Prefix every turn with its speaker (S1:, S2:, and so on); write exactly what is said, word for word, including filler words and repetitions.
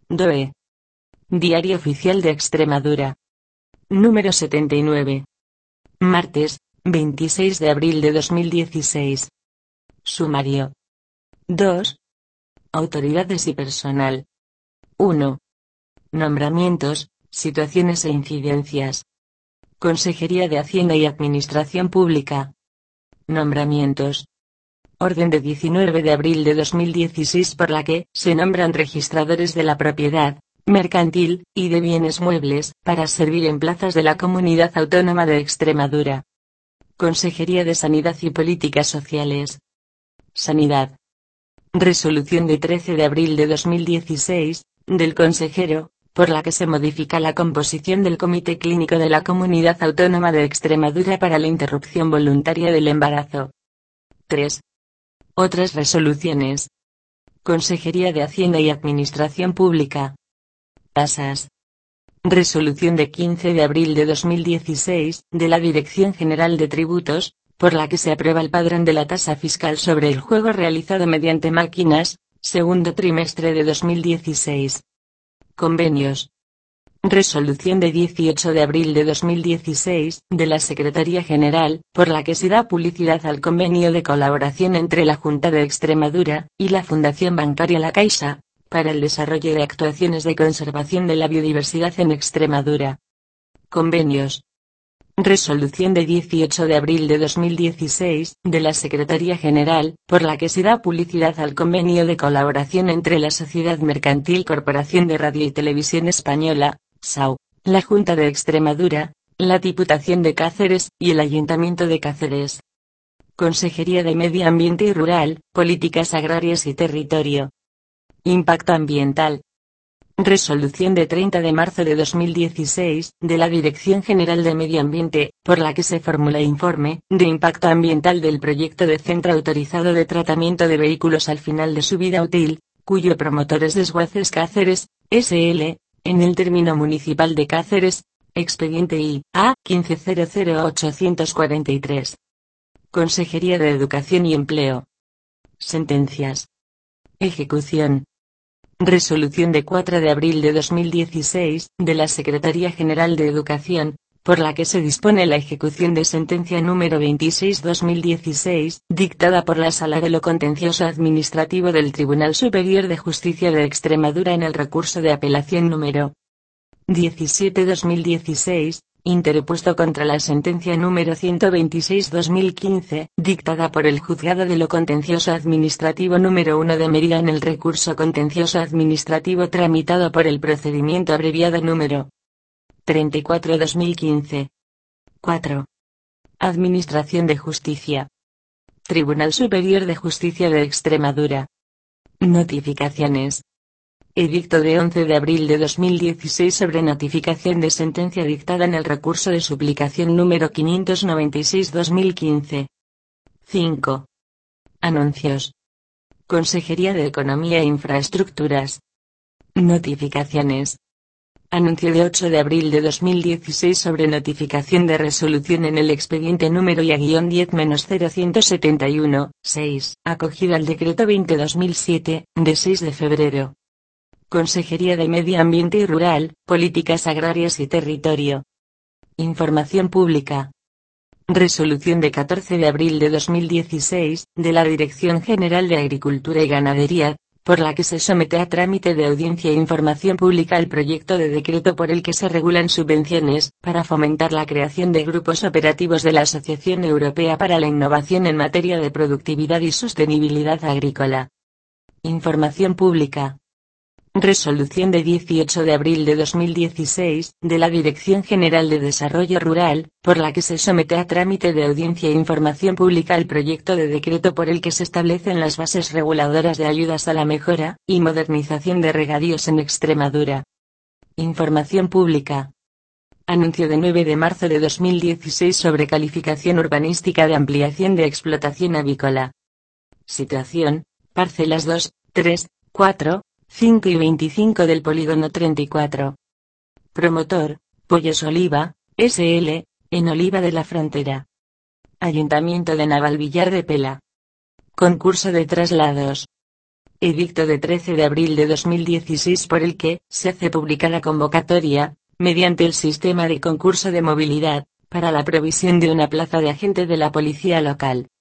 S1: D O E. Diario Oficial de Extremadura. Número setenta y nueve. Martes, veintiséis de abril de dos mil dieciséis. Sumario. dos. Autoridades y personal. uno. Nombramientos, situaciones e incidencias. Consejería de Hacienda y Administración Pública. Nombramientos. Orden de diecinueve de abril de dos mil dieciséis por la que se nombran registradores de la propiedad mercantil y de bienes muebles para servir en plazas de la Comunidad Autónoma de Extremadura. Consejería de Sanidad y Políticas Sociales. Sanidad. Resolución de trece de abril de dos mil dieciséis, del consejero, por la que se modifica la composición del Comité Clínico de la Comunidad Autónoma de Extremadura para la interrupción voluntaria del embarazo. tres. Otras resoluciones. Consejería de Hacienda y Administración Pública. Tasas. Resolución de quince de abril de dos mil dieciséis, de la Dirección General de Tributos, por la que se aprueba el padrón de la tasa fiscal sobre el juego realizado mediante máquinas, segundo trimestre de dos mil dieciséis. Convenios. Resolución de dieciocho de abril de dos mil dieciséis, de la Secretaría General, por la que se da publicidad al convenio de colaboración entre la Junta de Extremadura y la Fundación Bancaria La Caixa, para el desarrollo de actuaciones de conservación de la biodiversidad en Extremadura. Convenios. Resolución de dieciocho de abril de dos mil dieciséis, de la Secretaría General, por la que se da publicidad al convenio de colaboración entre la Sociedad Mercantil Corporación de Radio y Televisión Española, S A U, la Junta de Extremadura, la Diputación de Cáceres y el Ayuntamiento de Cáceres. Consejería de Medio Ambiente y Rural, Políticas Agrarias y Territorio. Impacto Ambiental. Resolución de treinta de marzo de dos mil dieciséis, de la Dirección General de Medio Ambiente, por la que se formula informe de impacto ambiental del proyecto de centro autorizado de tratamiento de vehículos al final de su vida útil, cuyo promotor es Desguaces Cáceres, S L, en el término municipal de Cáceres, expediente I A quince cero cero ochocientos cuarenta y tres. Consejería de Educación y Empleo. Sentencias. Ejecución. Resolución de cuatro de abril de dos mil dieciséis, de la Secretaría General de Educación, por la que se dispone la ejecución de sentencia número veintiséis barra dos mil dieciséis, dictada por la Sala de lo Contencioso Administrativo del Tribunal Superior de Justicia de Extremadura en el recurso de apelación número diecisiete barra dos mil dieciséis, interpuesto contra la sentencia número ciento veintiséis barra dos mil quince, dictada por el Juzgado de lo Contencioso Administrativo número uno de Mérida en el recurso contencioso administrativo tramitado por el procedimiento abreviado número treinta y cuatro barra dos mil quince. cuatro. Administración de Justicia. Tribunal Superior de Justicia de Extremadura. Notificaciones. Edicto de once de abril de dos mil dieciséis sobre notificación de sentencia dictada en el recurso de suplicación número quinientos noventa y seis barra dos mil quince. cinco. Anuncios. Consejería de Economía e Infraestructuras. Notificaciones. Anuncio de ocho de abril de dos mil dieciséis sobre notificación de resolución en el expediente número I A diez cero ciento setenta y uno, seis, acogida al decreto veinte barra dos mil siete, de seis de febrero. Consejería de Medio Ambiente y Rural, Políticas Agrarias y Territorio. Información Pública. Resolución de catorce de abril de dos mil dieciséis, de la Dirección General de Agricultura y Ganadería, por la que se somete a trámite de audiencia e información pública el proyecto de decreto por el que se regulan subvenciones, para fomentar la creación de grupos operativos de la Asociación Europea para la Innovación en materia de productividad y sostenibilidad agrícola. Información Pública. Resolución de dieciocho de abril de dos mil dieciséis, de la Dirección General de Desarrollo Rural, por la que se somete a trámite de audiencia e información pública el proyecto de decreto por el que se establecen las bases reguladoras de ayudas a la mejora y modernización de regadíos en Extremadura. Información Pública. Anuncio de nueve de marzo de dos mil dieciséis sobre calificación urbanística de ampliación de explotación avícola. Situación: parcelas dos, tres, cuatro, cinco y veinticinco del polígono treinta y cuatro. Promotor: Pollos Oliva, S L, en Oliva de la Frontera. Ayuntamiento de Navalvillar de Pela. Concurso de traslados. Edicto de trece de abril de dos mil dieciséis por el que se hace pública la convocatoria, mediante el sistema de concurso de movilidad, para la provisión de una plaza de agente de la policía local.